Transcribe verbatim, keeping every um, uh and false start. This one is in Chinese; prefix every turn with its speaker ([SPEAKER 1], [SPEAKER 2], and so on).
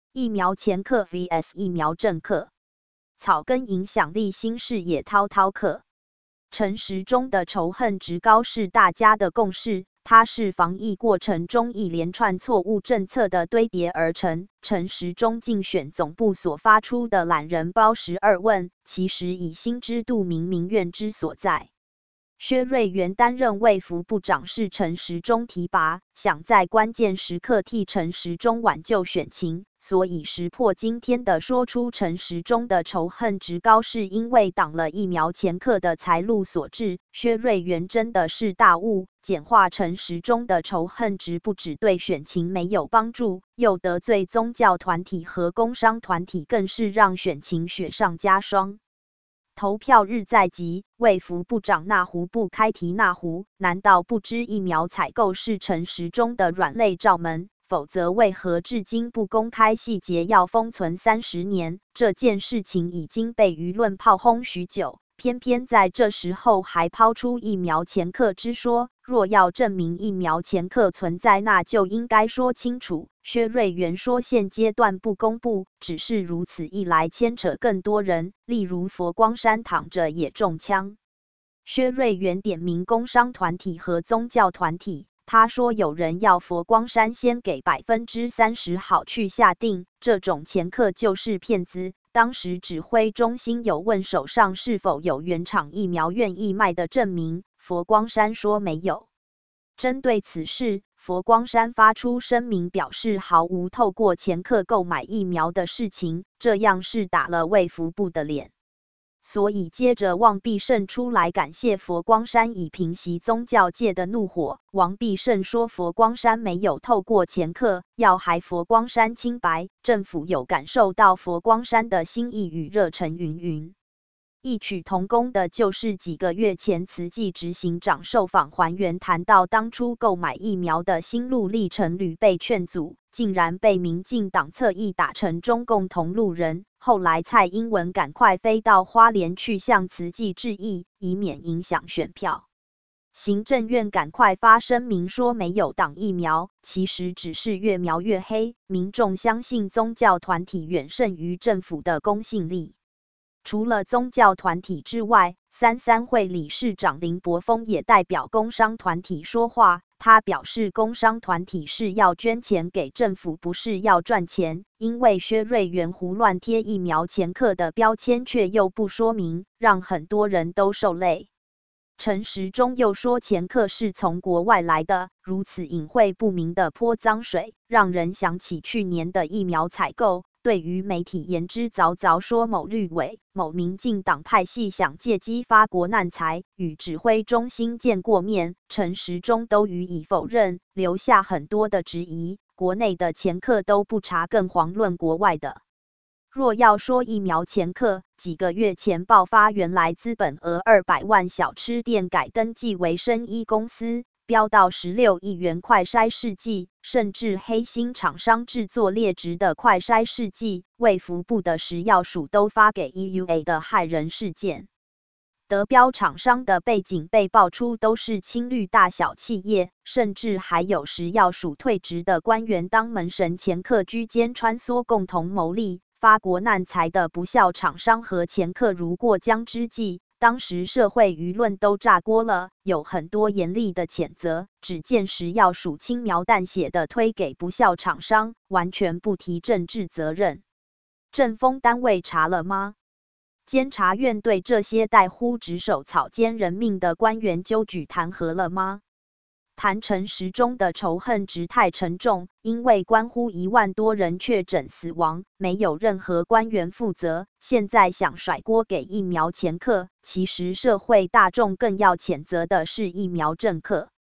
[SPEAKER 1] 疫苗前客 vs 疫苗政客，草根影响力新视野滔滔客。陈时中的仇恨值高是大家的共识，它是防疫过程中一连串错误政策的堆叠而成。陈时中竞选总部所发出的懒人包十二问，其实已心知肚明民怨之所在。薛瑞元担任卫福部长是陈时中提拔，想在关键时刻替陈时中挽救选情，所以石破惊天的说出陈时中的仇恨值高是因为挡了疫苗前客的财路所致。薛瑞元真的是大悟，简化陈时中的仇恨值不只对选情没有帮助，又得罪宗教团体和工商团体，更是让选情雪上加霜。投票日在即，卫福部长那胡不开提那胡，难道不知疫苗采购是陈时中的软肋罩门？否则为何至今不公开细节要封存三十年？这件事情已经被舆论炮轰许久，偏偏在这时候还抛出疫苗前客之说，若要证明疫苗前客存在，那就应该说清楚。薛瑞元说现阶段不公布，只是如此一来牵扯更多人，例如佛光山躺着也中枪。薛瑞元点名工商团体和宗教团体，他说有人要佛光山先给 百分之三十 好去下定，这种前客就是骗子。当时指挥中心有问手上是否有原厂疫苗愿意卖的证明，佛光山说没有。针对此事，佛光山发出声明表示毫无透过前客购买疫苗的事情，这样是打了卫福部的脸。所以接着王必胜出来感谢佛光山以平息宗教界的怒火。王必胜说佛光山没有透过前客，要害佛光山清白，政府有感受到佛光山的心意与热忱云云。异曲同工的就是几个月前慈济执行长受访还原，谈到当初购买疫苗的心路历程，屡被劝阻，竟然被民进党侧翼打成中共同路人。后来蔡英文赶快飞到花莲去向慈济致意，以免影响选票。行政院赶快发声明说没有挡疫苗，其实只是越描越黑，民众相信宗教团体远胜于政府的公信力。除了宗教团体之外，三三会理事长林柏峰也代表工商团体说话。他表示，工商团体是要捐钱给政府，不是要赚钱。因为薛瑞元胡乱贴疫苗前客的标签，却又不说明，让很多人都受累。陈时中又说前客是从国外来的，如此隐晦不明的泼脏水，让人想起去年的疫苗采购。对于媒体言之凿凿说某绿委、某民进党派系想借机发国难财，与指挥中心见过面，陈时中都予以否认，留下很多的质疑。国内的前客都不查，更遑论国外的。若要说疫苗前客，几个月前爆发原来资本额二百万小吃店改登记为生医公司，飙到十六亿元快筛试剂，甚至黑心厂商制作劣质的快筛试剂，卫福部的食药署都发给 E U A 的害人事件。得标厂商的背景被爆出都是青绿大小企业，甚至还有食药署退职的官员当门神前客居间穿梭，共同牟利。发国难财的不孝厂商和前客如过江之鲫，当时社会舆论都炸锅了，有很多严厉的谴责，只见食药署轻描淡写的推给不孝厂商，完全不提政治责任。政风单位查了吗？监察院对这些怠忽职守草菅人命的官员纠举弹劾了吗？谈陈时中的仇恨值太沉重，因为关乎一万多人确诊死亡，没有任何官员负责。现在想甩锅给疫苗前客，其实社会大众更要谴责的是疫苗政客。